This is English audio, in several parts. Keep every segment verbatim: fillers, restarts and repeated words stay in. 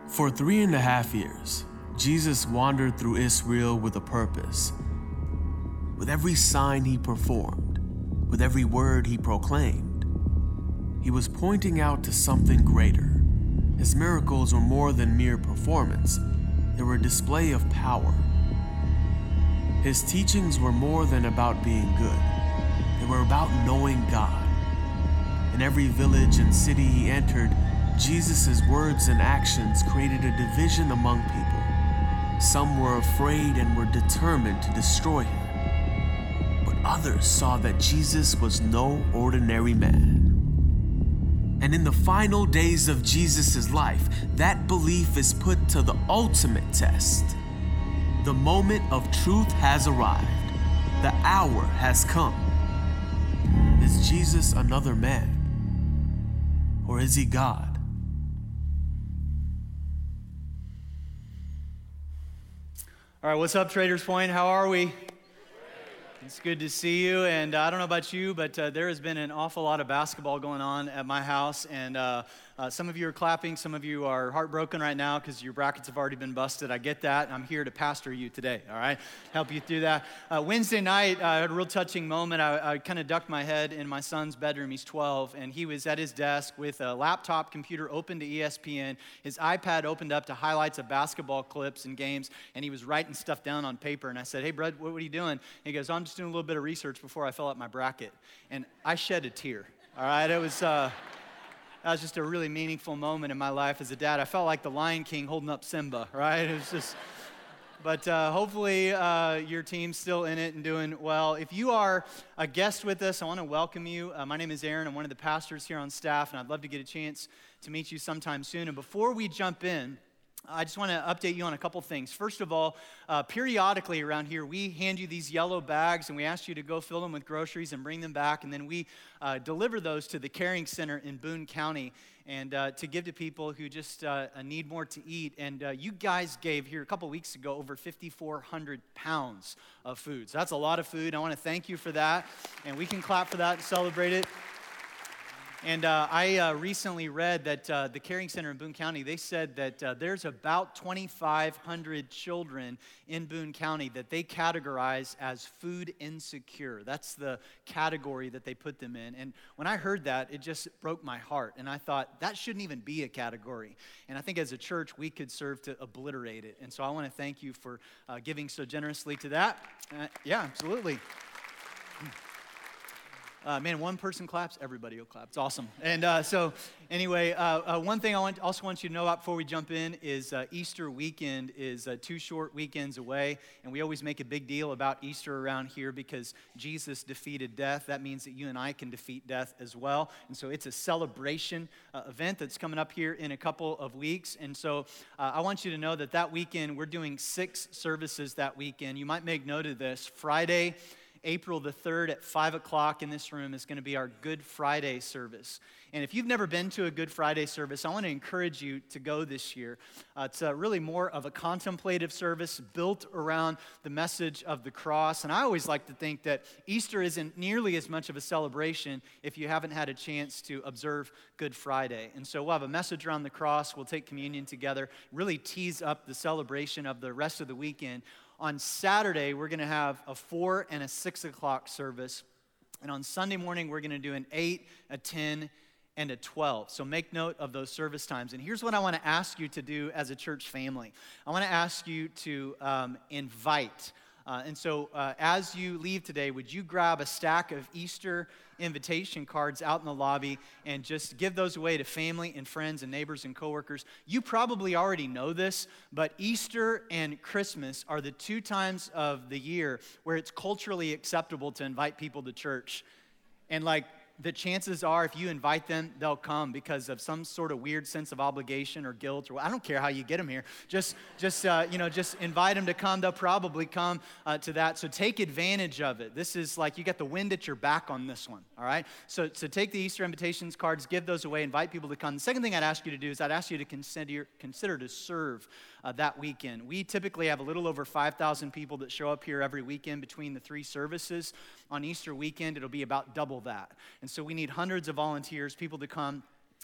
For three and a half years, Jesus wandered through Israel with a purpose. With every sign he performed, with every word he proclaimed, he was pointing out to something greater. His miracles were more than mere performance. They were a display of power. His teachings were more than about being good. They were about knowing God. In every village and city he entered, Jesus' words and actions created a division among people. Some were afraid and were determined to destroy him. But others saw that Jesus was no ordinary man. And in the final days of Jesus' life, that belief is put to the ultimate test. The moment of truth has arrived. The hour has come. Is Jesus another man? Or is he God? All right, what's up, Traders Point? How are we? It's good to see you, and uh, I don't know about you, but uh, there has been an awful lot of basketball going on at my house, and uh, uh, some of you are clapping, some of you are heartbroken right now because your brackets have already been busted. I get that. I'm here to pastor you today, all right? Help you through that. Uh, Wednesday night, I had a real touching moment. I, I kind of ducked my head in my son's bedroom. He's twelve, and he was at his desk with a laptop computer open to E S P N. His iPad opened up to highlights of basketball clips and games, and he was writing stuff down on paper. And I said, hey, Brad, what, what are you doing? And he goes, I'm just doing a little bit of research before I fill out my bracket. And I shed a tear, all right? It was... Uh, That was just a really meaningful moment in my life as a dad. I felt like the Lion King holding up Simba, right? It was just, but uh, hopefully uh, your team's still in it and doing well. If you are a guest with us, I want to welcome you. Uh, my name is Aaron. I'm one of the pastors here on staff, and I'd love to get a chance to meet you sometime soon. And before we jump in, I just want to update you on a couple things. First of all, uh, periodically around here, we hand you these yellow bags, and we ask you to go fill them with groceries and bring them back, and then we uh, deliver those to the Caring Center in Boone County and uh, to give to people who just uh, need more to eat. And uh, you guys gave here a couple weeks ago over fifty-four hundred pounds of food. So that's a lot of food. I want to thank you for that, and we can clap for that and celebrate it. And uh, I uh, recently read that uh, the Caring Center in Boone County, they said that uh, there's about twenty-five hundred children in Boone County that they categorize as food insecure. That's the category that they put them in. And when I heard that, it just broke my heart. And I thought, that shouldn't even be a category. And I think as a church, we could serve to obliterate it. And so I want to thank you for uh, giving so generously to that. Uh, yeah, absolutely. Uh, man, one person claps, everybody will clap. It's awesome. And uh, so anyway, uh, uh, one thing I want, also want you to know about before we jump in is uh, Easter weekend is uh, two short weekends away. And we always make a big deal about Easter around here because Jesus defeated death. That means that you and I can defeat death as well. And so it's a celebration uh, event that's coming up here in a couple of weeks. And so uh, I want you to know that that weekend, we're doing six services that weekend. You might make note of this. Friday, April the third at five o'clock in this room is going to be our Good Friday service. And if you've never been to a Good Friday service, I want to encourage you to go this year. Uh, it's uh, really more of a contemplative service built around the message of the cross. And I always like to think that Easter isn't nearly as much of a celebration if you haven't had a chance to observe Good Friday. And so we'll have a message around the cross. We'll take communion together, really tease up the celebration of the rest of the weekend. On Saturday, we're going to have a four and a six o'clock service. And on Sunday morning, we're going to do an eight, a ten, and a twelve. So make note of those service times. And here's what I want to ask you to do as a church family. I want to ask you to um, invite. Uh, and so uh, as you leave today, would you grab a stack of Easter invitation cards out in the lobby and just give those away to family and friends and neighbors and coworkers? You probably already know this, but Easter and Christmas are the two times of the year where it's culturally acceptable to invite people to church. And like, the chances are if you invite them, they'll come because of some sort of weird sense of obligation or guilt, or I don't care how you get them here. Just, just uh, you know, just invite them to come. They'll probably come uh, to that. So take advantage of it. This is like you got the wind at your back on this one, all right? So, so take the Easter invitations cards, give those away, invite people to come. The second thing I'd ask you to do is I'd ask you to consider, consider to serve uh, that weekend. We typically have a little over five thousand people that show up here every weekend between the three services. On Easter weekend, it'll be about double that. And so we need hundreds of volunteers, people to come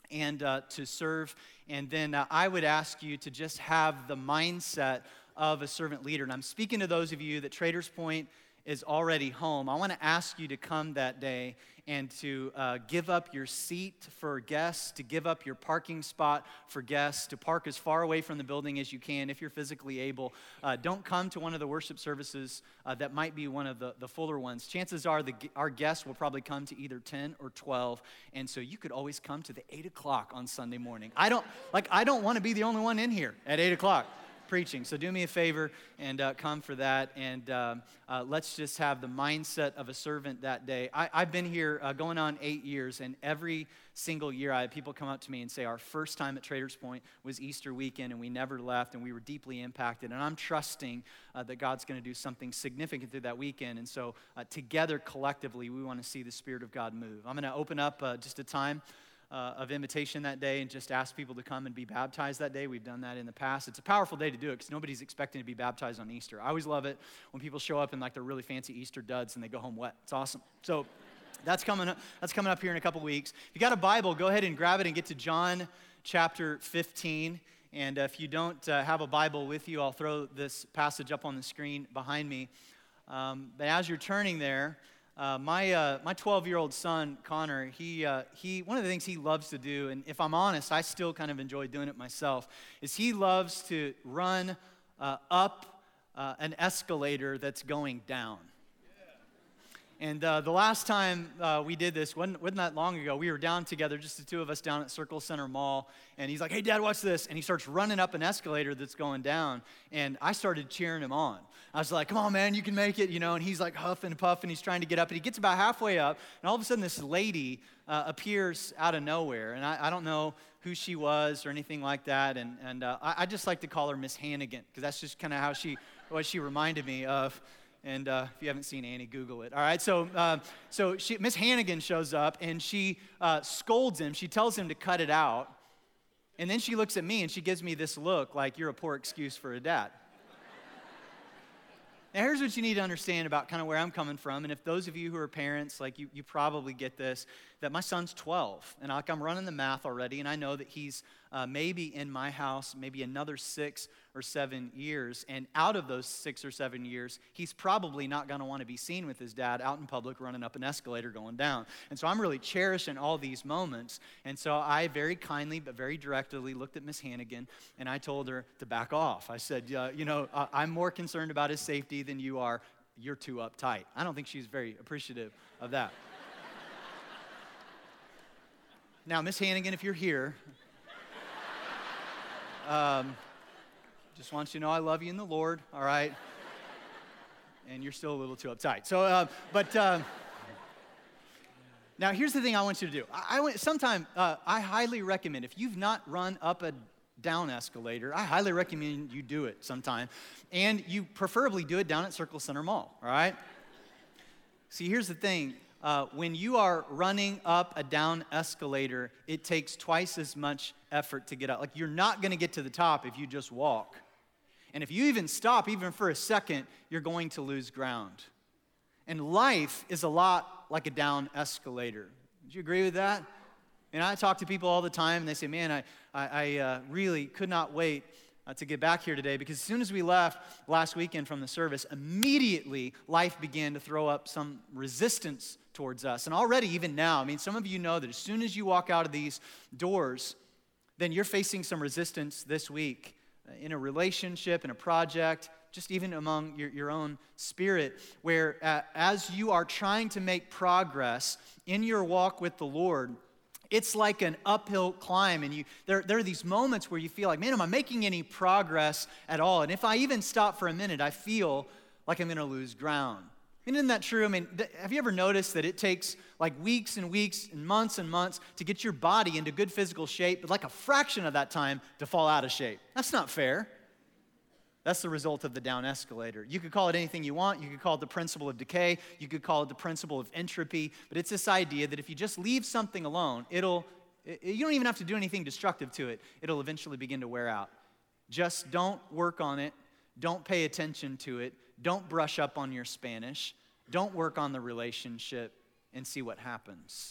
and uh, to serve. And then uh, I would ask you to just have the mindset of a servant leader. And I'm speaking to those of you that Traders Point is already home. I want to ask you to come that day and to uh, give up your seat for guests, to give up your parking spot for guests, to park as far away from the building as you can if you're physically able. Uh, don't come to one of the worship services uh, that might be one of the, the fuller ones. Chances are the, our guests will probably come to either ten or twelve, and so you could always come to the eight o'clock on Sunday morning. I don't, like, I don't want to be the only one in here at eight o'clock. Preaching. So do me a favor and uh, come for that, and uh, uh, let's just have the mindset of a servant that day. I, I've been here uh, going on eight years, and every single year I have people come up to me and say, our first time at Traders Point was Easter weekend, and we never left, and we were deeply impacted, and I'm trusting uh, that God's going to do something significant through that weekend, and so uh, together, collectively, we want to see the Spirit of God move. I'm going to open up uh, just a time Uh, of invitation that day and just ask people to come and be baptized that day. We've done that in the past. It's a powerful day to do it because nobody's expecting to be baptized on Easter. I always love it when people show up in like their really fancy Easter duds and they go home wet. It's awesome. So that's coming up, that's coming up here in a couple weeks. If you got a Bible, go ahead and grab it and get to John chapter fifteen. And uh, if you don't uh, have a Bible with you, I'll throw this passage up on the screen behind me. Um, but as you're turning there, Uh, my uh, my twelve-year-old son, Connor, he uh, he one of the things he loves to do, and if I'm honest, I still kind of enjoy doing it myself, is he loves to run uh, up uh, an escalator that's going down. And uh, the last time uh, we did this, wasn't, wasn't that long ago, we were down together, just the two of us down at Circle Center Mall, and he's like, hey, Dad, watch this, and he starts running up an escalator that's going down, and I started cheering him on. I was like, come on, man, you can make it, you know, and he's like huffing and puffing, he's trying to get up, and he gets about halfway up, and all of a sudden this lady uh, appears out of nowhere, and I, I don't know who she was or anything like that, and, and uh, I, I just like to call her Miss Hannigan, because that's just kind of how she, what she reminded me of. And uh, if you haven't seen Annie, Google it. All right, so uh, so she, Miss Hannigan shows up, and she uh, scolds him. She tells him to cut it out. And then she looks at me, and she gives me this look like, you're a poor excuse for a dad. Now, here's what you need to understand about kind of where I'm coming from. And if those of you who are parents, like you, you probably get this, that my son's twelve. And like I'm running the math already, and I know that he's uh, maybe in my house maybe another six or seven years. And out of those six or seven years, he's probably not going to want to be seen with his dad out in public running up an escalator going down. And so I'm really cherishing all these moments. And so I very kindly but very directly looked at Miss Hannigan, and I told her to back off. I said, uh, you know, uh, I'm more concerned about his safety than you are. You're too uptight. I don't think she's very appreciative of that. Now, Miss Hannigan, if you're here, um, just want you to know I love you in the Lord, all right? And you're still a little too uptight. So, uh, but uh, now here's the thing I want you to do. I, I want, sometime, uh, I highly recommend, if you've not run up a down escalator, I highly recommend you do it sometime. And you preferably do it down at Circle Center Mall, all right? See, here's the thing. Uh, when you are running up a down escalator, it takes twice as much effort to get up. Like, you're not going to get to the top if you just walk. And if you even stop, even for a second, you're going to lose ground. And life is a lot like a down escalator. Would you agree with that? And I talk to people all the time, and they say, man, I, I, I uh, really could not wait Uh, to get back here today, because as soon as we left last weekend from the service, immediately life began to throw up some resistance towards us. And already, even now, I mean, some of you know that as soon as you walk out of these doors, then you're facing some resistance this week uh, in a relationship, in a project, just even among your, your own spirit, where uh, as you are trying to make progress in your walk with the Lord, it's like an uphill climb, and you there, there are these moments where you feel like, man, am I making any progress at all? And if I even stop for a minute, I feel like I'm going to lose ground. I mean, isn't that true? I mean, th- have you ever noticed that it takes like weeks and weeks and months and months to get your body into good physical shape, but like a fraction of that time to fall out of shape? That's not fair. That's the result of the down escalator. You could call it anything you want. You could call it the principle of decay. You could call it the principle of entropy. But it's this idea that if you just leave something alone, it'll, it, you don't even have to do anything destructive to it. It'll eventually begin to wear out. Just don't work on it. Don't pay attention to it. Don't brush up on your Spanish. Don't work on the relationship and see what happens.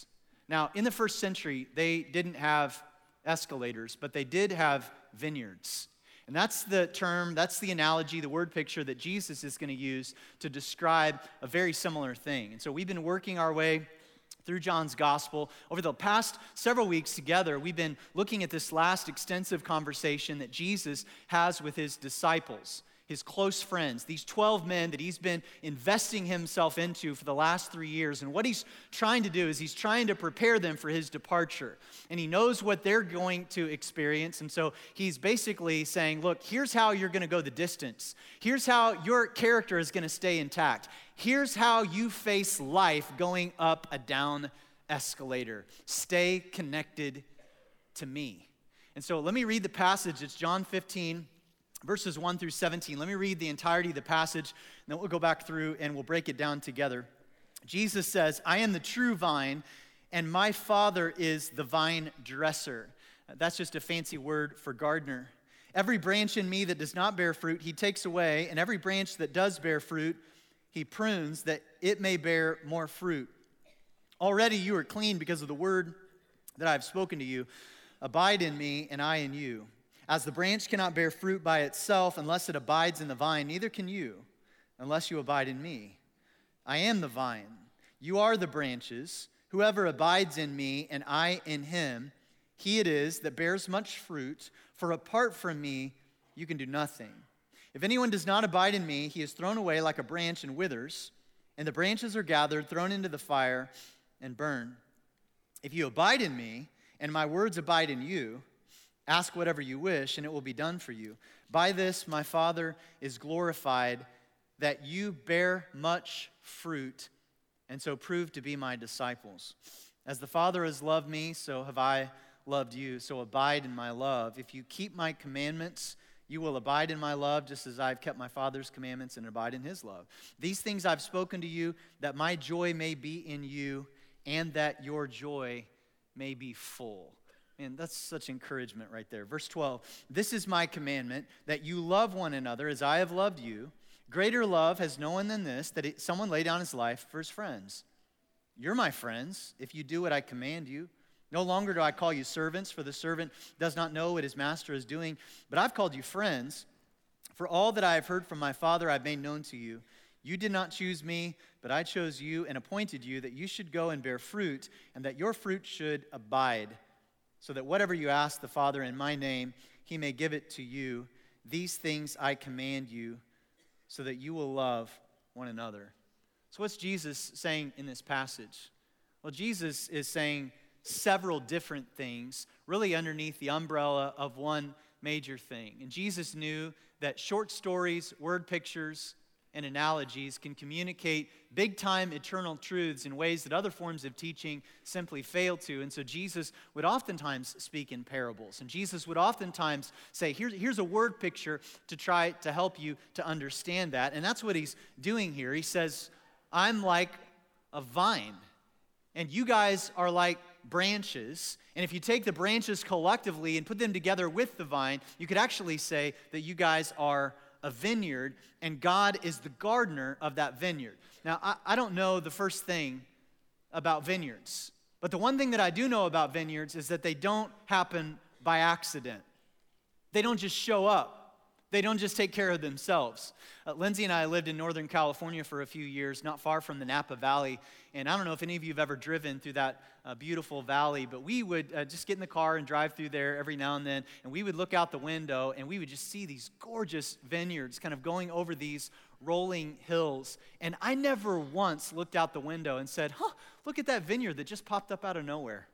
Now, in the first century, they didn't have escalators, but they did have vineyards. And that's the term, that's the analogy, the word picture that Jesus is going to use to describe a very similar thing. And so we've been working our way through John's gospel. Over the past several weeks together, we've been looking at this last extensive conversation that Jesus has with his disciples, his close friends, these twelve men that he's been investing himself into for the last three years. And what he's trying to do is he's trying to prepare them for his departure. And he knows what they're going to experience. And so he's basically saying, look, here's how you're going to go the distance. Here's how your character is going to stay intact. Here's how you face life going up a down escalator. Stay connected to me. And so let me read the passage. It's John fifteen. Verses one through seventeen. Let me read the entirety of the passage, and then we'll go back through and we'll break it down together. Jesus says, I am the true vine, and my Father is the vine dresser. That's just a fancy word for gardener. Every branch in me that does not bear fruit, he takes away, and every branch that does bear fruit, he prunes, that it may bear more fruit. Already you are clean because of the word that I have spoken to you. Abide in me, and I in you. As the branch cannot bear fruit by itself unless it abides in the vine, neither can you unless you abide in me. I am the vine. You are the branches. Whoever abides in me and I in him, he it is that bears much fruit, for apart from me you can do nothing. If anyone does not abide in me, he is thrown away like a branch and withers, and the branches are gathered, thrown into the fire, and burned. If you abide in me, and my words abide in you, ask whatever you wish, and it will be done for you. By this my Father is glorified, that you bear much fruit, and so prove to be my disciples. As the Father has loved me, so have I loved you. So abide in my love. If you keep my commandments, you will abide in my love, just as I've kept my Father's commandments and abide in his love. These things I've spoken to you, that my joy may be in you, and that your joy may be full. Man, that's such encouragement right there. Verse twelve, this is my commandment, that you love one another as I have loved you. Greater love has no one than this, that it, someone lay down his life for his friends. You're my friends if you do what I command you. No longer do I call you servants, for the servant does not know what his master is doing, but I've called you friends. For all that I have heard from my Father I've made known to you. You did not choose me, but I chose you and appointed you that you should go and bear fruit, and that your fruit should abide, so that whatever you ask the Father in my name, he may give it to you. These things I command you, so that you will love one another. So what's Jesus saying in this passage? Well, Jesus is saying several different things, really underneath the umbrella of one major thing. And Jesus knew that short stories, word pictures, and analogies can communicate big-time eternal truths in ways that other forms of teaching simply fail to. And so Jesus would oftentimes speak in parables. And Jesus would oftentimes say, here's, here's a word picture to try to help you to understand that. And that's what he's doing here. He says, I'm like a vine, and you guys are like branches. And if you take the branches collectively and put them together with the vine, you could actually say that you guys are a vineyard, and God is the gardener of that vineyard. Now, I, I don't know the first thing about vineyards, but the one thing that I do know about vineyards is that they don't happen by accident. They don't just show up. They don't just take care of themselves. Uh, Lindsay and I lived in Northern California for a few years, not far from the Napa Valley. And I don't know if any of you have ever driven through that uh, beautiful valley, but we would uh, just get in the car and drive through there every now and then, and we would look out the window, and we would just see these gorgeous vineyards kind of going over these rolling hills. And I never once looked out the window and said, huh, look at that vineyard that just popped up out of nowhere.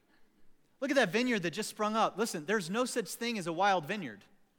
Look at that vineyard that just sprung up. Listen, there's no such thing as a wild vineyard.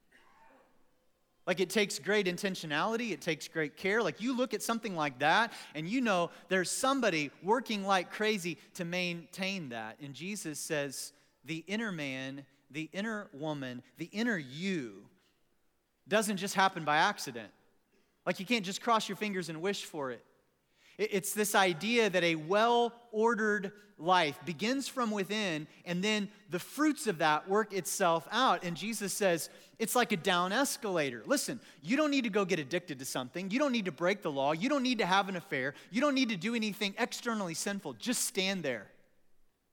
Like, it takes great intentionality, it takes great care. Like, you look at something like that, and you know there's somebody working like crazy to maintain that. And Jesus says, the inner man, the inner woman, the inner you doesn't just happen by accident. Like, you can't just cross your fingers and wish for it. It's this idea that a well-ordered life begins from within, and then the fruits of that work itself out. And Jesus says, it's like a down escalator. Listen, you don't need to go get addicted to something. You don't need to break the law. You don't need to have an affair. You don't need to do anything externally sinful. Just stand there.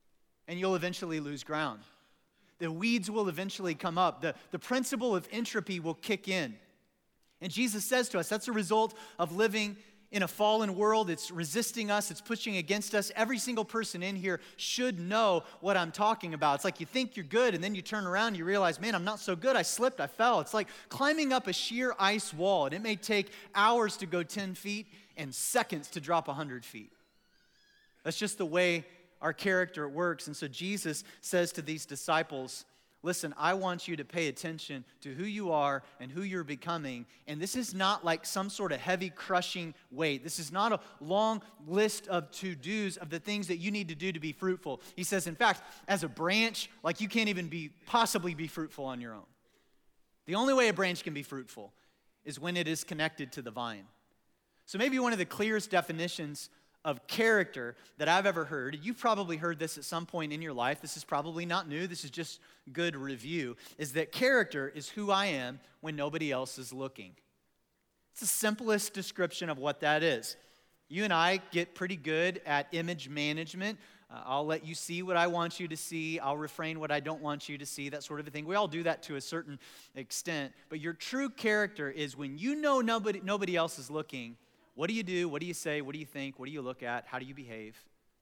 and you'll eventually lose ground. The weeds will eventually come up. The, the principle of entropy will kick in. And Jesus says to us, that's a result of living in a fallen world. It's resisting us. It's pushing against us. Every single person in here should know what I'm talking about. It's like you think you're good, and then you turn around and you realize, man, I'm not so good. I slipped. I fell. It's like climbing up a sheer ice wall, and it may take hours to go ten feet and seconds to drop one hundred feet. That's just the way our character works. And so Jesus says to these disciples, listen, I want you to pay attention to who you are and who you're becoming. And this is not like some sort of heavy crushing weight. This is not a long list of to-dos of the things that you need to do to be fruitful. He says, in fact, as a branch, like you can't even be possibly be fruitful on your own. The only way a branch can be fruitful is when it is connected to the vine. So maybe one of the clearest definitions of character that I've ever heard, you've probably heard this at some point in your life, this is probably not new, this is just good review, is that character is who I am when nobody else is looking. It's the simplest description of what that is. You and I get pretty good at image management. Uh, I'll let you see what I want you to see. I'll refrain what I don't want you to see, that sort of a thing. We all do that to a certain extent. But your true character is when you know nobody, nobody else is looking. What do you do? What do you say? What do you think? What do you look at? How do you behave?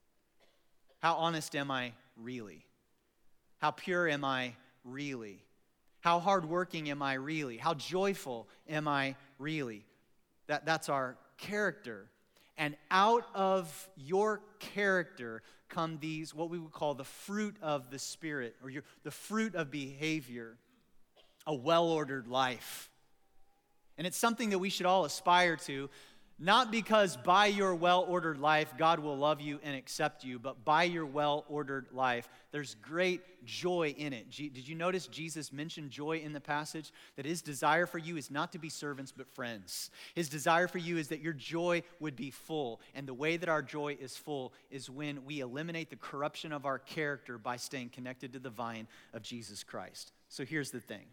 How honest am I really? How pure am I really? How hardworking am I really? How joyful am I really? That, that's our character. And out of your character come these, what we would call the fruit of the Spirit, or your, the fruit of behavior, a well-ordered life. And it's something that we should all aspire to, not because by your well-ordered life, God will love you and accept you, but by your well-ordered life, there's great joy in it. G- Did you notice Jesus mentioned joy in the passage? That his desire for you is not to be servants, but friends. His desire for you is that your joy would be full. And the way that our joy is full is when we eliminate the corruption of our character by staying connected to the vine of Jesus Christ. So here's the thing.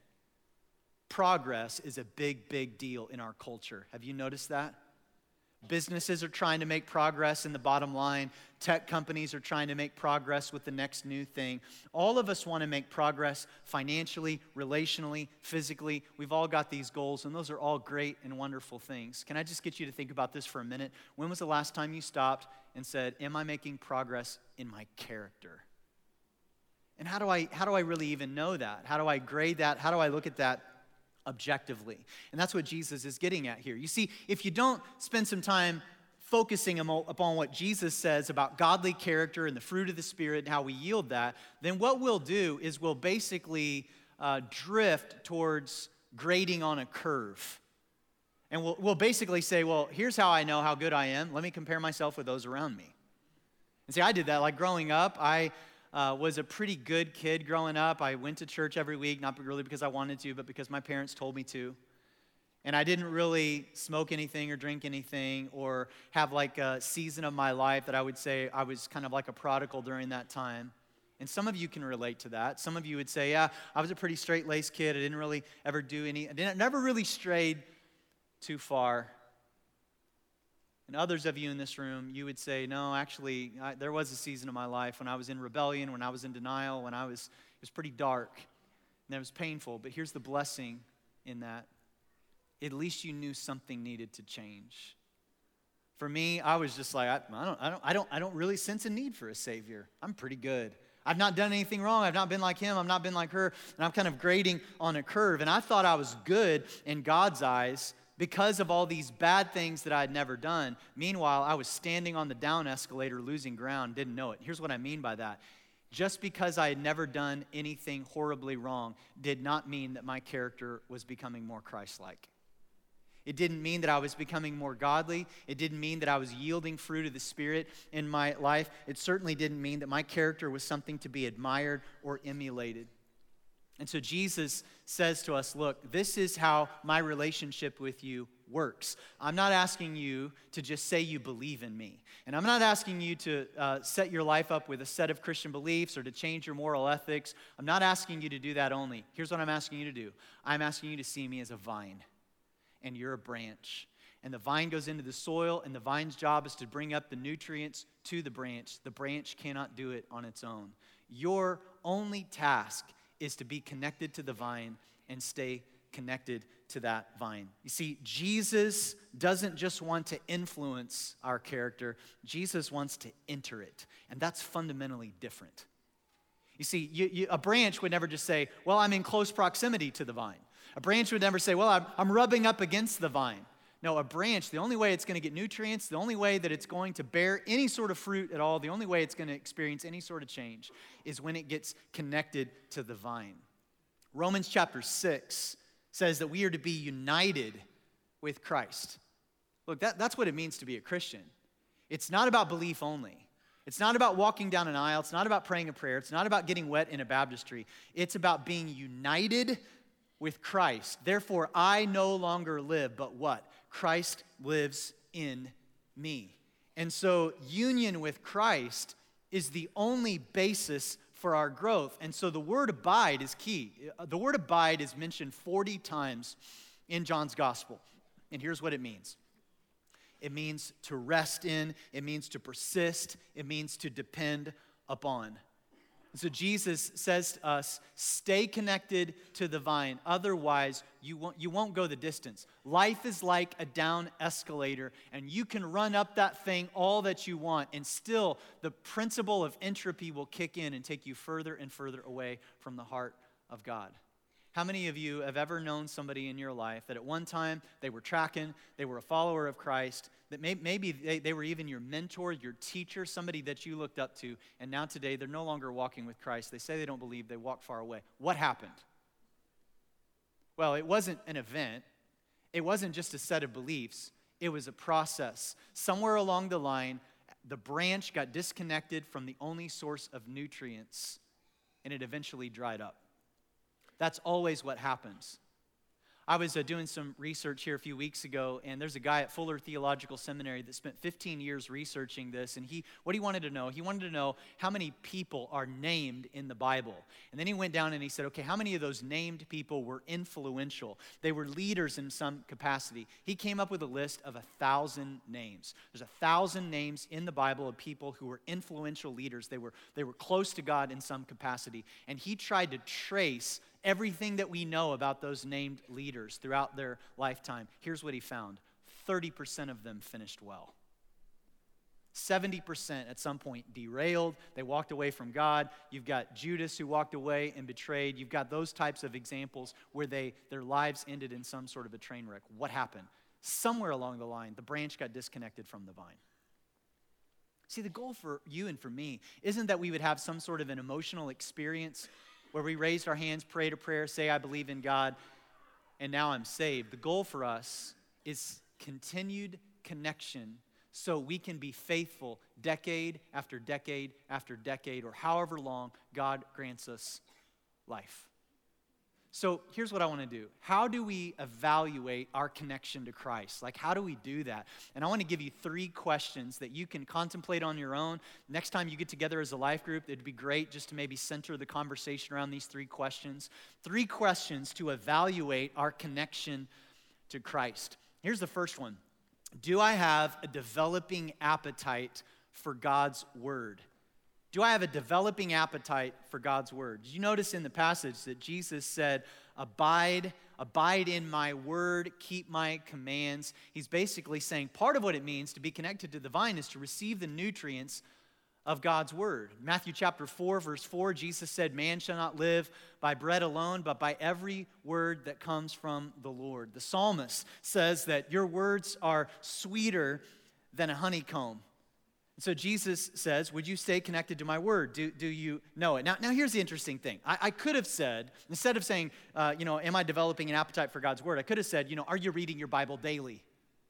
Progress is a big, big deal in our culture. Have you noticed that? Businesses are trying to make progress in the bottom line. Tech companies are trying to make progress with the next new thing. All of us want to make progress financially, relationally, physically. We've all got these goals, and those are all great and wonderful things. Can I just get you to think about this for a minute? When was the last time you stopped and said, am I making progress in my character? And how do I, how do I really even know that? How do I grade that? How do I look at that objectively? And that's what Jesus is getting at here. You see, if you don't spend some time focusing upon what Jesus says about godly character and the fruit of the Spirit and how we yield that, then what we'll do is we'll basically uh, drift towards grading on a curve. And we'll, we'll basically say, well, here's how I know how good I am. Let me compare myself with those around me. And see, I did that. Like growing up, I Uh, was a pretty good kid growing up. I went to church every week, not really because I wanted to, but because my parents told me to. And I didn't really smoke anything or drink anything or have like a season of my life that I would say I was kind of like a prodigal during that time. And some of you can relate to that. Some of you would say, yeah, I was a pretty straight-laced kid. I didn't really ever do any, I didn't, never really strayed too far. And others of you in this room, you would say, no, actually, I, there was a season of my life when I was in rebellion, when I was in denial, when I was, it was pretty dark, and it was painful. But here's the blessing in that. At least you knew something needed to change. For me, I was just like, I, I don't, I don't, I don't, I don't really sense a need for a Savior. I'm pretty good. I've not done anything wrong. I've not been like him. I've not been like her. And I'm kind of grading on a curve. And I thought I was good in God's eyes because of all these bad things that I had never done. Meanwhile, I was standing on the down escalator, losing ground, didn't know it. Here's what I mean by that. Just because I had never done anything horribly wrong did not mean that my character was becoming more Christ-like. It didn't mean that I was becoming more godly. It didn't mean that I was yielding fruit of the Spirit in my life. It certainly didn't mean that my character was something to be admired or emulated. And so Jesus says to us, look, this is how my relationship with you works. I'm not asking you to just say you believe in me. And I'm not asking you to uh, set your life up with a set of Christian beliefs or to change your moral ethics. I'm not asking you to do that only. Here's what I'm asking you to do. I'm asking you to see me as a vine, and you're a branch. And the vine goes into the soil, and the vine's job is to bring up the nutrients to the branch. The branch cannot do it on its own. Your only task is to be connected to the vine and stay connected to that vine. You see, Jesus doesn't just want to influence our character, Jesus wants to enter it. And that's fundamentally different. You see, you, you, a branch would never just say, well, I'm in close proximity to the vine. A branch would never say, well, I'm, I'm rubbing up against the vine. No, a branch, the only way it's going to get nutrients, the only way that it's going to bear any sort of fruit at all, the only way it's going to experience any sort of change is when it gets connected to the vine. Romans chapter six says that we are to be united with Christ. Look, that, that's what it means to be a Christian. It's not about belief only. It's not about walking down an aisle. It's not about praying a prayer. It's not about getting wet in a baptistry. It's about being united with Christ. Therefore, I no longer live, but what? Christ lives in me. And so union with Christ is the only basis for our growth. And so the word abide is key. The word abide is mentioned forty times in John's gospel. And here's what it means. It means to rest in, it means to persist, it means to depend upon. So Jesus says to us, stay connected to the vine, otherwise you won't, you won't go the distance. Life is like a down escalator, and you can run up that thing all that you want, and still the principle of entropy will kick in and take you further and further away from the heart of God. How many of you have ever known somebody in your life that at one time they were tracking, they were a follower of Christ, that may, maybe they, they were even your mentor, your teacher, somebody that you looked up to, and now today they're no longer walking with Christ. They say they don't believe, they walk far away. What happened? Well, it wasn't an event. It wasn't just a set of beliefs. It was a process. Somewhere along the line, the branch got disconnected from the only source of nutrients, and it eventually dried up. That's always what happens. I was uh, doing some research here a few weeks ago, and there's a guy at Fuller Theological Seminary that spent fifteen years researching this, and he, what he wanted to know, he wanted to know how many people are named in the Bible. And then he went down and he said, okay, how many of those named people were influential? They were leaders in some capacity. He came up with a list of a thousand names. There's a thousand names in the Bible of people who were influential leaders. They were, they were close to God in some capacity. And he tried to trace everything that we know about those named leaders throughout their lifetime. Here's what he found. thirty percent of them finished well. seventy percent at some point derailed. They walked away from God. You've got Judas who walked away and betrayed. You've got those types of examples where they their lives ended in some sort of a train wreck. What happened? Somewhere along the line, the branch got disconnected from the vine. See, the goal for you and for me isn't that we would have some sort of an emotional experience where we raised our hands, prayed a prayer, say, I believe in God, and now I'm saved. The goal for us is continued connection so we can be faithful decade after decade after decade, or however long God grants us life. So here's what I want to do. How do we evaluate our connection to Christ? Like, how do we do that? And I want to give you three questions that you can contemplate on your own. Next time you get together as a life group, it'd be great just to maybe center the conversation around these three questions. Three questions to evaluate our connection to Christ. Here's the first one. Do I have a developing appetite for God's word? Do I have a developing appetite for God's word? Did you notice in the passage that Jesus said, abide, abide in my word, keep my commands? He's basically saying part of what it means to be connected to the vine is to receive the nutrients of God's word. Matthew chapter four, verse four, Jesus said, man shall not live by bread alone, but by every word that comes from the Lord. The psalmist says that your words are sweeter than a honeycomb. So Jesus says, would you stay connected to my word? Do, do you know it? Now, now here's the interesting thing. I, I could have said, instead of saying, uh, you know, am I developing an appetite for God's word? I could have said, you know, are you reading your Bible daily?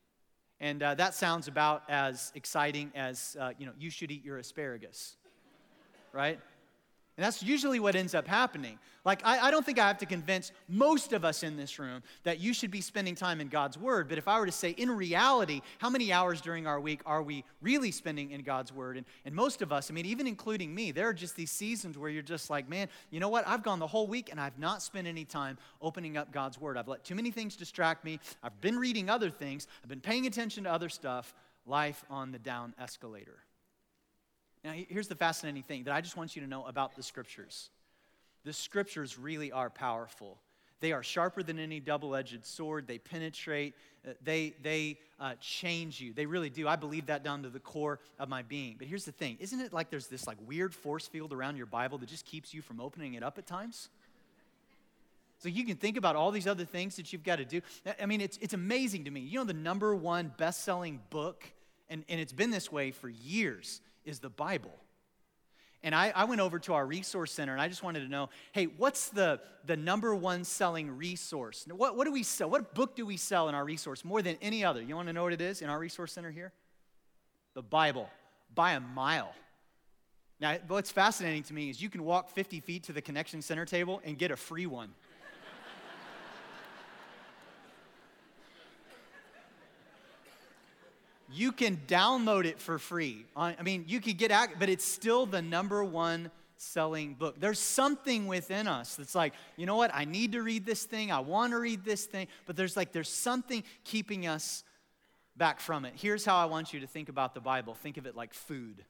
And uh, that sounds about as exciting as, uh, you know, you should eat your asparagus, right? And that's usually what ends up happening. Like, I, I don't think I have to convince most of us in this room that you should be spending time in God's word. But if I were to say, in reality, how many hours during our week are we really spending in God's word? And, and most of us, I mean, even including me, there are just these seasons where you're just like, man, you know what? I've gone the whole week and I've not spent any time opening up God's word. I've let too many things distract me. I've been reading other things. I've been paying attention to other stuff. Life on the down escalator. Now, here's the fascinating thing that I just want you to know about the Scriptures. The Scriptures really are powerful. They are sharper than any double-edged sword. They penetrate. Uh, they they uh, change you. They really do. I believe that down to the core of my being. But here's the thing. Isn't it like there's this like weird force field around your Bible that just keeps you from opening it up at times? So you can think about all these other things that you've got to do. I mean, it's it's amazing to me. You know, the number one best-selling book, and, and it's been this way for years, is the Bible. And I, I went over to our resource center, and I just wanted to know, hey, what's the, the number one selling resource? What, what do we sell? What book do we sell in our resource more than any other? You want to know what it is in our resource center here? The Bible, by a mile. Now, what's fascinating to me is you can walk fifty feet to the Connection Center table and get a free one. You can download it for free. I mean, you could get out, but it's still the number one selling book. There's something within us that's like, you know what? I need to read this thing. I want to read this thing. But there's like, there's something keeping us back from it. Here's how I want you to think about the Bible. Think of it like food.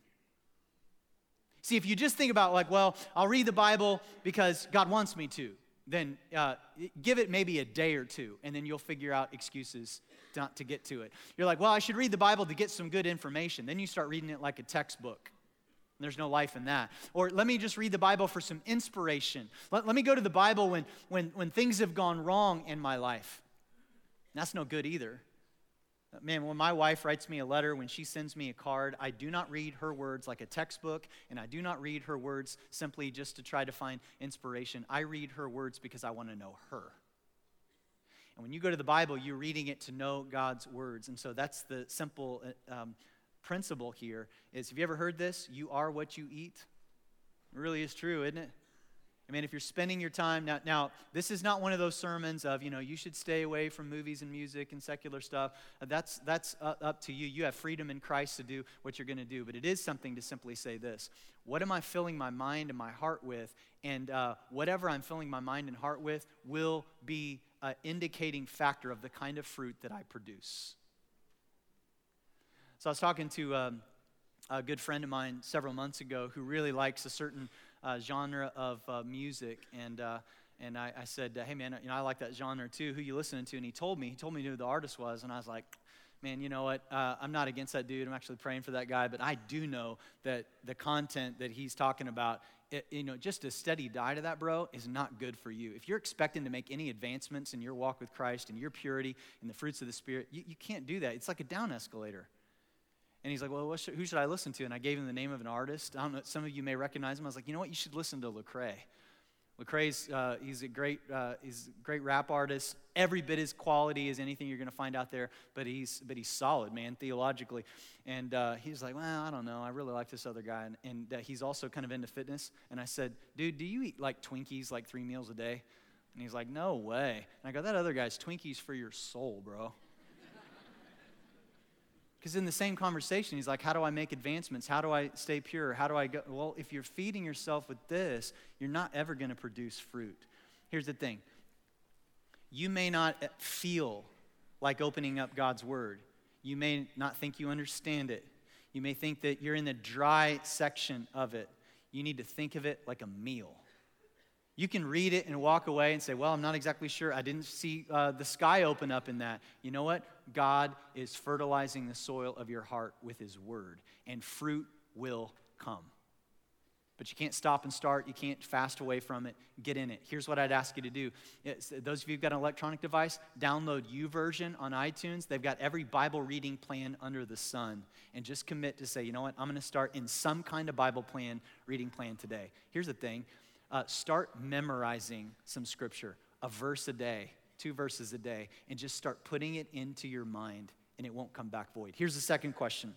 See, if you just think about like, well, I'll read the Bible because God wants me to, then uh, give it maybe a day or two, and then you'll figure out excuses not to get to it. You're like, well, I should read the Bible to get some good information. Then you start reading it like a textbook. There's no life in that. Or let me just read the Bible for some inspiration. Let, let me go to the Bible when, when, when things have gone wrong in my life. That's no good either. Man, when my wife writes me a letter, when she sends me a card, I do not read her words like a textbook, and I do not read her words simply just to try to find inspiration. I read her words because I want to know her. And when you go to the Bible, you're reading it to know God's words. And so that's the simple um, principle here is, have you ever heard this? You are what you eat. It really is true, isn't it? I mean, if you're spending your time, now, now this is not one of those sermons of, you know, you should stay away from movies and music and secular stuff. Uh, that's that's uh, up to you. You have freedom in Christ to do what you're going to do. But it is something to simply say this. What am I filling my mind and my heart with? And uh, whatever I'm filling my mind and heart with will be an indicating factor of the kind of fruit that I produce. So I was talking to um, a good friend of mine several months ago who really likes a certain uh, genre of uh, music, and uh, and I, I said, hey man, you know I like that genre too. Who you listening to? And he told me, he told me who the artist was, and I was like, man, you know what? Uh, I'm not against that dude. I'm actually praying for that guy, but I do know that the content that he's talking about, it, you know, just a steady diet of that, bro, is not good for you. If you're expecting to make any advancements in your walk with Christ and your purity and the fruits of the Spirit, you, you can't do that. It's like a down escalator. And he's like, well, what should, who should I listen to? And I gave him the name of an artist. I don't know, some of you may recognize him. I was like, you know what? You should listen to Lecrae. Lecrae's, uh, he's a great, uh, he's a great rap artist. Every bit as quality as anything you're going to find out there, but he's, but he's solid, man, theologically. And uh, he's like, well, I don't know. I really like this other guy, and, and uh, he's also kind of into fitness. And I said, dude, do you eat like Twinkies like three meals a day? And he's like, no way. And I go, that other guy's Twinkies for your soul, bro. Because in the same conversation, he's like, how do I make advancements? How do I stay pure? How do I go? Well, if you're feeding yourself with this, you're not ever going to produce fruit. Here's the thing. You may not feel like opening up God's word. You may not think you understand it. You may think that you're in the dry section of it. You need to think of it like a meal. You can read it and walk away and say, well, I'm not exactly sure. I didn't see uh, the sky open up in that. You know what? God is fertilizing the soil of your heart with his word, and fruit will come. But you can't stop and start. You can't fast away from it. Get in it. Here's what I'd ask you to do. It's, those of you who've got an electronic device, download YouVersion on iTunes. They've got every Bible reading plan under the sun. And just commit to say, you know what? I'm going to start in some kind of Bible plan, reading plan today. Here's the thing. Uh, start memorizing some scripture, a verse a day, two verses a day, and just start putting it into your mind, and it won't come back void. Here's the second question.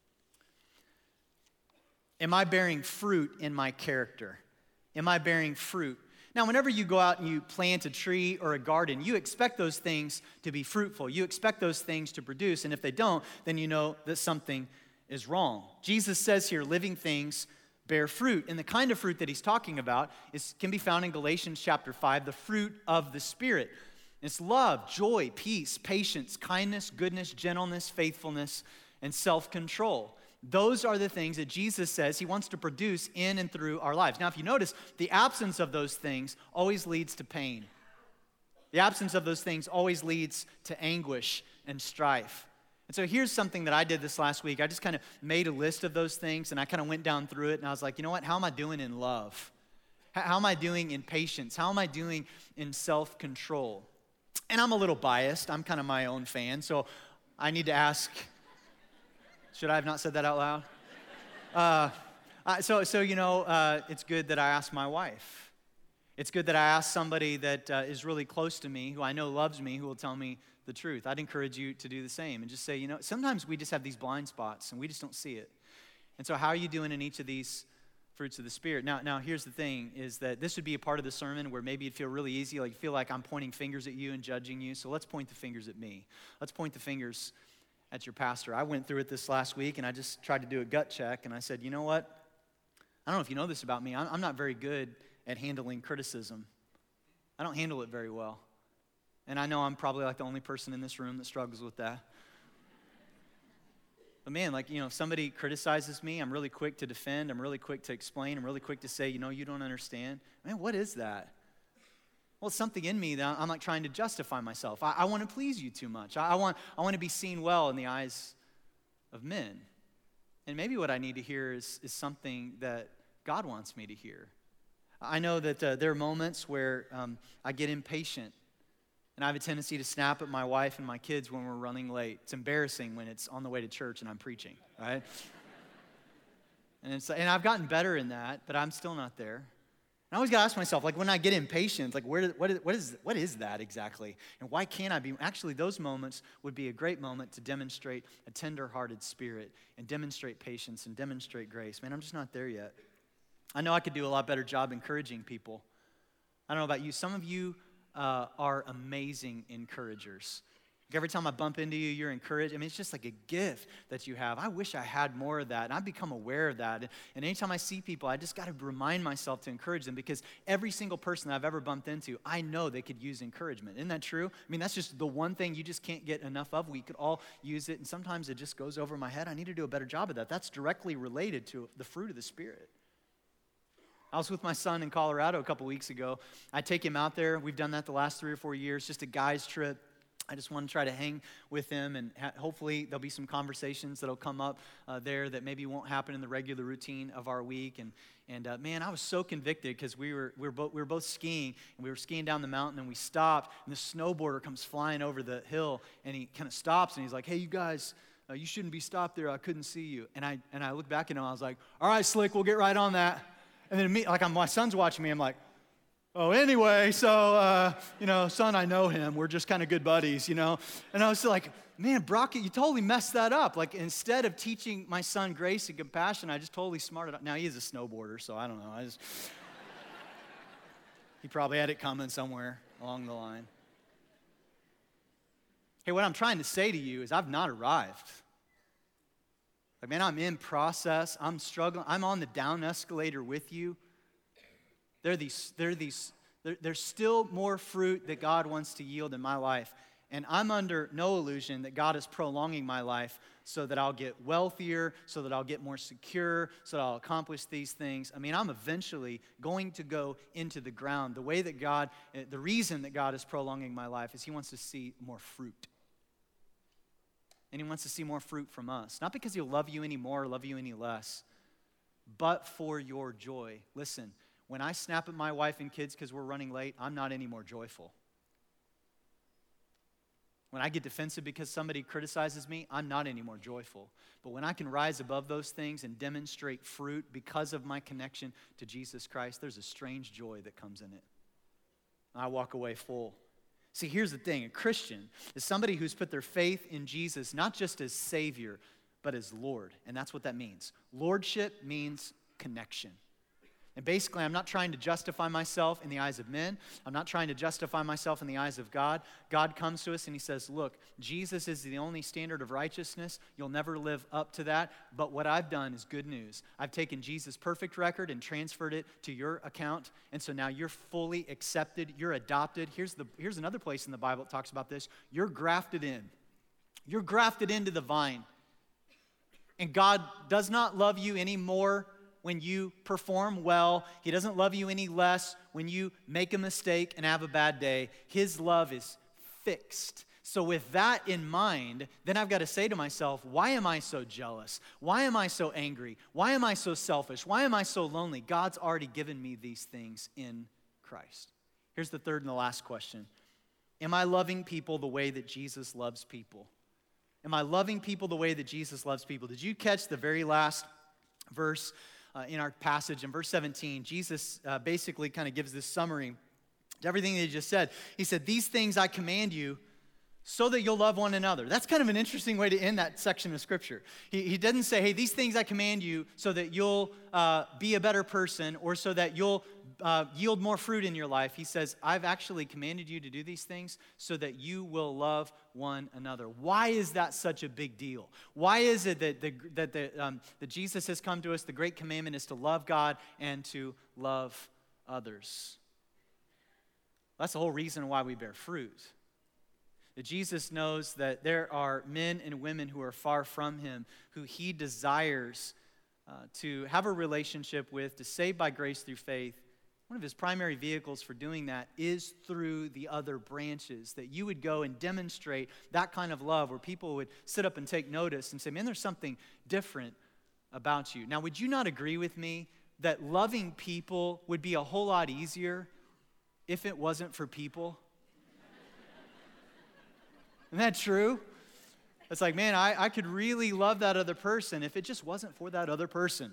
Am I bearing fruit in my character? Am I bearing fruit? Now, whenever you go out and you plant a tree or a garden, you expect those things to be fruitful. You expect those things to produce, and if they don't, then you know that something is wrong. Jesus says here, living things bear fruit. And the kind of fruit that he's talking about is can be found in Galatians chapter five, the fruit of the Spirit. It's love, joy, peace, patience, kindness, goodness, gentleness, faithfulness, and self-control. Those are the things that Jesus says he wants to produce in and through our lives. Now, if you notice, the absence of those things always leads to pain. The absence of those things always leads to anguish and strife. And so here's something that I did this last week. I just kind of made a list of those things, and I kind of went down through it, and I was like, you know what? How am I doing in love? How am I doing in patience? How am I doing in self-control? And I'm a little biased. I'm kind of my own fan, so I need to ask, should I have not said that out loud? Uh, I, so, so, you know, uh, it's good that I asked my wife. It's good that I asked somebody that uh, is really close to me, who I know loves me, who will tell me the truth. I'd encourage you to do the same and just say, you know, sometimes we just have these blind spots and we just don't see it. And so how are you doing in each of these fruits of the Spirit? Now, now here's the thing, is that this would be a part of the sermon where maybe it'd feel really easy, like you feel like I'm pointing fingers at you and judging you. So let's point the fingers at me. Let's point the fingers at your pastor. I went through it this last week and I just tried to do a gut check and I said, you know what? I don't know if you know this about me. I'm, I'm not very good at handling criticism. I don't handle it very well. And I know I'm probably like the only person in this room that struggles with that. But man, like, you know, if somebody criticizes me, I'm really quick to defend. I'm really quick to explain. I'm really quick to say, you know, you don't understand. Man, what is that? Well, it's something in me that I'm like trying to justify myself. I, I want to please you too much. I, I want I want to be seen well in the eyes of men. And maybe what I need to hear is, is something that God wants me to hear. I know that uh, there are moments where um, I get impatient. And I have a tendency to snap at my wife and my kids when we're running late. It's embarrassing when it's on the way to church and I'm preaching, right? and it's and I've gotten better in that, but I'm still not there. And I always got to ask myself, like when I get impatient, like where, what, is, what, is, what is that exactly? And why can't I be? Actually, those moments would be a great moment to demonstrate a tender-hearted spirit and demonstrate patience and demonstrate grace. Man, I'm just not there yet. I know I could do a lot better job encouraging people. I don't know about you. Some of you Uh, are amazing encouragers. Like every time I bump into you, you're encouraged. I mean, it's just like a gift that you have. I wish I had more of that, and I've become aware of that. And anytime I see people, I just got to remind myself to encourage them because every single person that I've ever bumped into, I know they could use encouragement. Isn't that true? I mean, that's just the one thing you just can't get enough of. We could all use it, and sometimes it just goes over my head. I need to do a better job of that. That's directly related to the fruit of the Spirit. I was with my son in Colorado a couple weeks ago. I take him out there. We've done that the last three or four years, just a guy's trip. I just want to try to hang with him, and ha- hopefully there'll be some conversations that'll come up uh, there that maybe won't happen in the regular routine of our week. And and uh, man, I was so convicted because we were we were both we were both skiing, and we were skiing down the mountain, and we stopped, and the snowboarder comes flying over the hill, and he kind of stops, and he's like, "Hey, you guys, uh, you shouldn't be stopped there. I couldn't see you." And I and I looked back at him, I was like, "All right, Slick, we'll get right on that." And then me, like I'm, my son's watching me, I'm like, oh, anyway, so, uh, you know, son, I know him. We're just kind of good buddies, you know. And I was like, man, Brock, you totally messed that up. Like instead of teaching my son grace and compassion, I just totally smarted up. Now he is a snowboarder, so I don't know. I just, he probably had it coming somewhere along the line. Hey, what I'm trying to say to you is I've not arrived. Like, man, I'm in process. I'm struggling. I'm on the down escalator with you. There are these, there are these, there, there's still more fruit that God wants to yield in my life. And I'm under no illusion that God is prolonging my life so that I'll get wealthier, so that I'll get more secure, so that I'll accomplish these things. I mean, I'm eventually going to go into the ground. The way that God, the reason that God is prolonging my life is He wants to see more fruit. And He wants to see more fruit from us. Not because He'll love you any more or love you any less, but for your joy. Listen, when I snap at my wife and kids because we're running late, I'm not any more joyful. When I get defensive because somebody criticizes me, I'm not any more joyful. But when I can rise above those things and demonstrate fruit because of my connection to Jesus Christ, there's a strange joy that comes in it. I walk away full. See, here's the thing. A Christian is somebody who's put their faith in Jesus, not just as Savior, but as Lord. And that's what that means. Lordship means connection. And basically, I'm not trying to justify myself in the eyes of men. I'm not trying to justify myself in the eyes of God. God comes to us and He says, look, Jesus is the only standard of righteousness. You'll never live up to that. But what I've done is good news. I've taken Jesus' perfect record and transferred it to your account. And so now you're fully accepted. You're adopted. Here's, the, here's another place in the Bible that talks about this. You're grafted in. You're grafted into the vine. And God does not love you any more when you perform well. He doesn't love you any less when you make a mistake and have a bad day. His love is fixed. So with that in mind, then I've got to say to myself, why am I so jealous? Why am I so angry? Why am I so selfish? Why am I so lonely? God's already given me these things in Christ. Here's the third and the last question. Am I loving people the way that Jesus loves people? Am I loving people the way that Jesus loves people? Did you catch the very last verse uh, in our passage? In verse seventeen, Jesus uh, basically kind of gives this summary to everything that he just said. He said, these things I command you so that you'll love one another. That's kind of an interesting way to end that section of Scripture. He, he doesn't say, hey, these things I command you so that you'll uh, be a better person or so that you'll uh, yield more fruit in your life. He says, I've actually commanded you to do these things so that you will love one another. Why is that such a big deal? Why is it that, the, that, the, um, that Jesus has come to us? The great commandment is to love God and to love others. That's the whole reason why we bear fruit. That Jesus knows that there are men and women who are far from him, who he desires uh, to have a relationship with, to save by grace through faith. One of his primary vehicles for doing that is through the other branches, that you would go and demonstrate that kind of love where people would sit up and take notice and say, man, there's something different about you. Now, would you not agree with me that loving people would be a whole lot easier if it wasn't for people? Isn't that true? It's like, man, I, I could really love that other person if it just wasn't for that other person.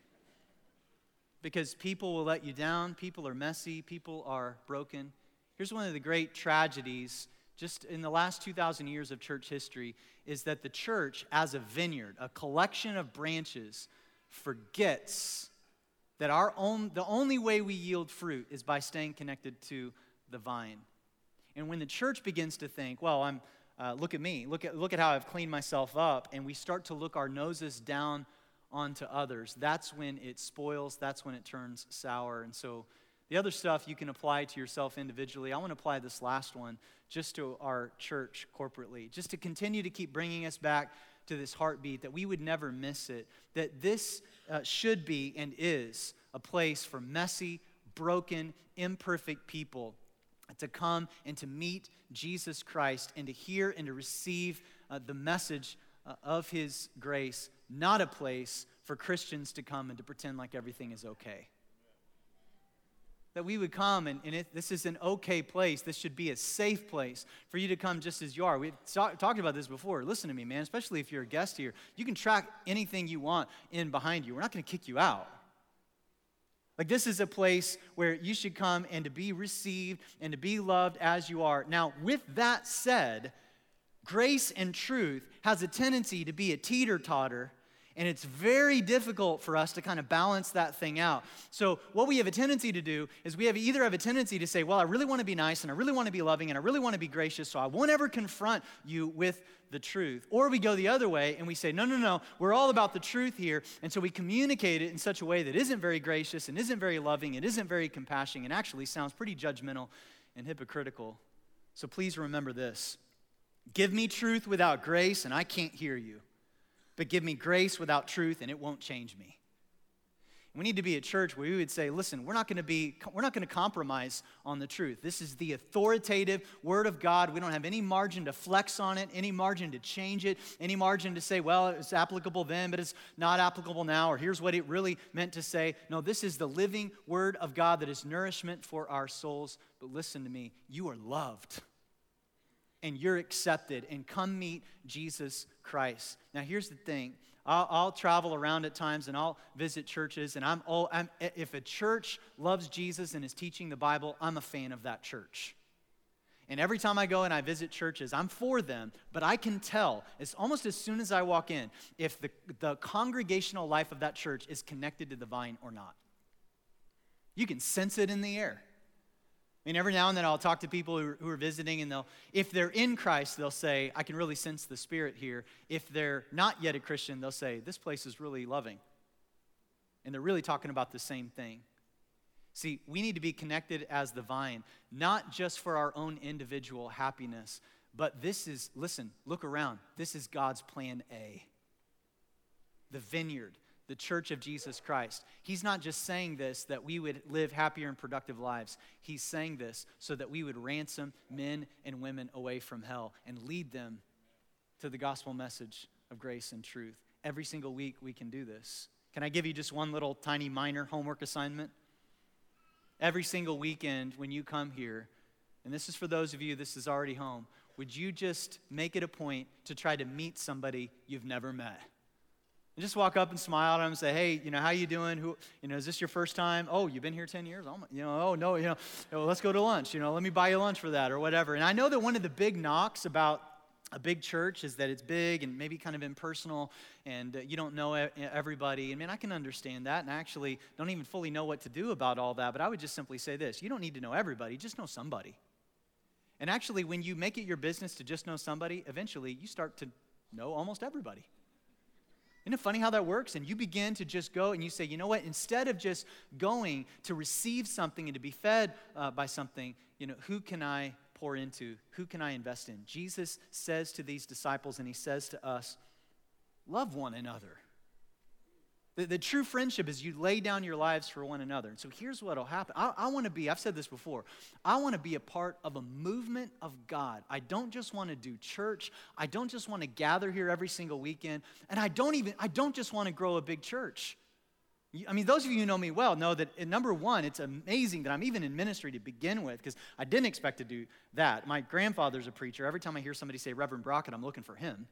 Because people will let you down, people are messy, people are broken. Here's one of the great tragedies just in the last two thousand years of church history is that the church as a vineyard, a collection of branches, forgets that our own, the only way we yield fruit is by staying connected to the vine. And when the church begins to think, well, I'm Uh, look at me, look at, look at how I've cleaned myself up, and we start to look our noses down onto others, that's when it spoils, that's when it turns sour. And so the other stuff you can apply to yourself individually. I want to apply this last one just to our church corporately, just to continue to keep bringing us back to this heartbeat, that we would never miss it, that this uh, should be and is a place for messy, broken, imperfect people to come and to meet Jesus Christ and to hear and to receive uh, the message uh, of his grace, not a place for Christians to come and to pretend like everything is okay. That we would come and, and it, this is an okay place. This should be a safe place for you to come just as you are. We've so, talked about this before. Listen to me, man, especially if you're a guest here. You can track anything you want in behind you. We're not going to kick you out. Like, this is a place where you should come and to be received and to be loved as you are. Now, with that said, grace and truth has a tendency to be a teeter-totter, and it's very difficult for us to kind of balance that thing out. So what we have a tendency to do is we have either have a tendency to say, well, I really want to be nice, and I really want to be loving, and I really want to be gracious, so I won't ever confront you with the truth. Or we go the other way, and we say, no, no, no, we're all about the truth here, and so we communicate it in such a way that isn't very gracious, and isn't very loving, and isn't very compassionate, and actually sounds pretty judgmental and hypocritical. So please remember this. Give me truth without grace, and I can't hear you. But give me grace without truth, and it won't change me. We need to be a church where we would say, listen, we're not going to be, we're not going to compromise on the truth. This is the authoritative Word of God. We don't have any margin to flex on it, any margin to change it, any margin to say, well, it's applicable then, but it's not applicable now, or here's what it really meant to say. No, this is the living Word of God that is nourishment for our souls. But listen to me, you are loved. And you're accepted, and come meet Jesus Christ. Now, here's the thing. I'll, I'll travel around at times, and I'll visit churches, and I'm, all, I'm if a church loves Jesus and is teaching the Bible, I'm a fan of that church. And every time I go and I visit churches, I'm for them, but I can tell, it's almost as soon as I walk in, if the, the congregational life of that church is connected to the vine or not. You can sense it in the air. I mean, every now and then I'll talk to people who are, who are visiting, and they'll, if they're in Christ, they'll say, I can really sense the Spirit here. If they're not yet a Christian, they'll say, this place is really loving. And they're really talking about the same thing. See, we need to be connected as the vine, not just for our own individual happiness, but this is, listen, look around. This is God's plan A. the vineyard, the church of Jesus Christ. He's not just saying this that we would live happier and productive lives. He's saying this so that we would ransom men and women away from hell and lead them to the gospel message of grace and truth. Every single week we can do this. Can I give you just one little tiny minor homework assignment? Every single weekend when you come here, and this is for those of you, this is already home, would you just make it a point to try to meet somebody you've never met? And just walk up and smile at them and say, hey, you know, how you doing? Who, you know, is this your first time? Oh, you've been here ten years? Oh, my, you know, oh, no, you know, oh, let's go to lunch. You know, let me buy you lunch for that or whatever. And I know that one of the big knocks about a big church is that it's big and maybe kind of impersonal and uh, you don't know everybody. And man, I can understand that and I actually don't even fully know what to do about all that. But I would just simply say this. You don't need to know everybody. Just know somebody. And actually, when you make it your business to just know somebody, eventually you start to know almost everybody. Isn't it funny how that works? And you begin to just go and you say, you know what? Instead of just going to receive something and to be fed uh, by something, you know, who can I pour into? Who can I invest in? Jesus says to these disciples and he says to us, love one another. The, the true friendship is you lay down your lives for one another. And so here's what will happen. I, I want to be, I've said this before, I want to be a part of a movement of God. I don't just want to do church. I don't just want to gather here every single weekend. And I don't even, I don't just want to grow a big church. I mean, those of you who know me well know that, uh, number one, it's amazing that I'm even in ministry to begin with, because I didn't expect to do that. My grandfather's a preacher. Every time I hear somebody say Reverend Brockett, I'm looking for him.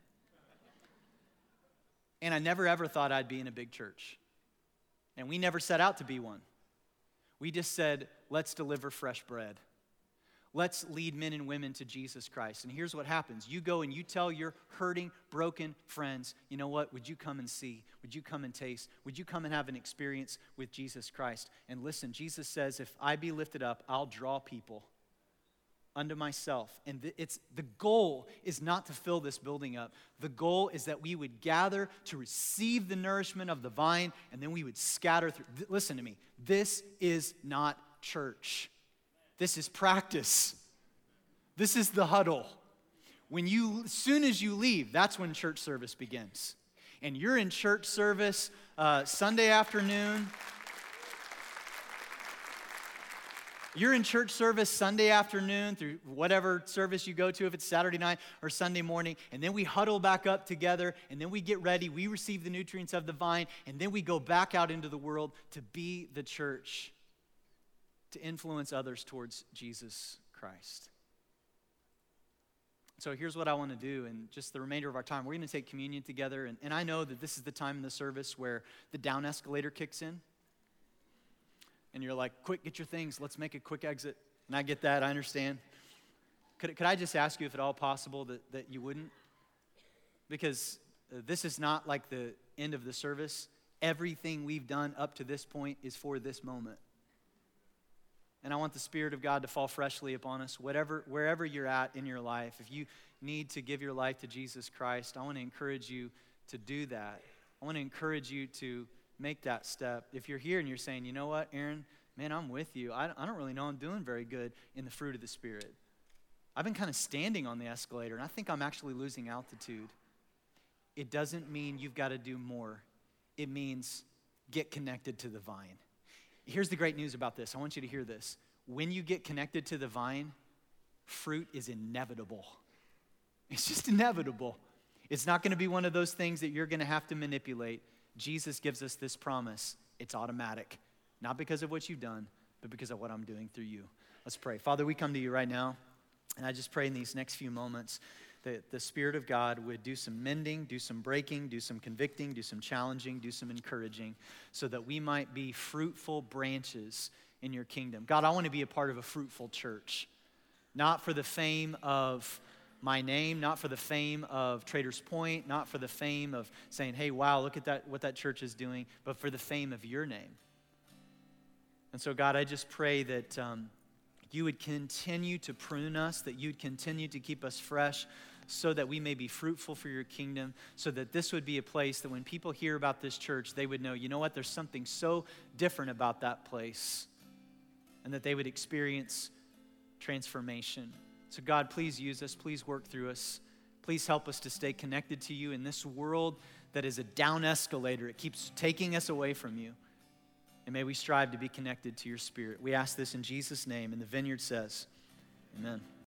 And I never ever thought I'd be in a big church. And we never set out to be one. We just said, let's deliver fresh bread. Let's lead men and women to Jesus Christ. And here's what happens. You go and you tell your hurting, broken friends, you know what? Would you come and see? Would you come and taste? Would you come and have an experience with Jesus Christ? And listen, Jesus says, if I be lifted up, I'll draw people unto myself. And th- it's the goal is not to fill this building up. The goal is that we would gather to receive the nourishment of the vine, and then we would scatter through. Th- listen to me. This is not church. This is practice. This is the huddle. When you, as soon as you leave, that's when church service begins. And you're in church service uh, Sunday afternoon. You're in church service Sunday afternoon through whatever service you go to, if it's Saturday night or Sunday morning, and then we huddle back up together, and then we get ready, we receive the nutrients of the vine, and then we go back out into the world to be the church, to influence others towards Jesus Christ. So here's what I want to do, and just the remainder of our time, we're going to take communion together, and, and I know that this is the time in the service where the down escalator kicks in. And you're like, quick, get your things. Let's make a quick exit. And I get that. I understand. Could, could I just ask you if at all possible that, that you wouldn't? Because uh, this is not like the end of the service. Everything we've done up to this point is for this moment. And I want the Spirit of God to fall freshly upon us, whatever, wherever you're at in your life. If you need to give your life to Jesus Christ, I want to encourage you to do that. I want to encourage you to make that step. If you're here and you're saying, you know what, Aaron, man, I'm with you. I, I don't really know I'm doing very good in the fruit of the Spirit. I've been kind of standing on the escalator, and I think I'm actually losing altitude. It doesn't mean you've got to do more. It means get connected to the vine. Here's the great news about this. I want you to hear this. When you get connected to the vine, fruit is inevitable. It's just inevitable. It's not going to be one of those things that you're going to have to manipulate. Jesus gives us this promise. It's automatic. Not because of what you've done, but because of what I'm doing through you. Let's pray. Father, we come to you right now, and I just pray in these next few moments that the Spirit of God would do some mending, do some breaking, do some convicting, do some challenging, do some encouraging, so that we might be fruitful branches in your kingdom. God, I want to be a part of a fruitful church, not for the fame of my name, not for the fame of Traders Point, not for the fame of saying, hey, wow, look at that, what that church is doing, but for the fame of your name. And so, God, I just pray that um, you would continue to prune us, that you'd continue to keep us fresh so that we may be fruitful for your kingdom, so that this would be a place that when people hear about this church, they would know, you know what, there's something so different about that place, and that they would experience transformation. So God, please use us. Please work through us. Please help us to stay connected to you in this world that is a down escalator. It keeps taking us away from you. And may we strive to be connected to your Spirit. We ask this in Jesus' name, and the Vineyard says, amen.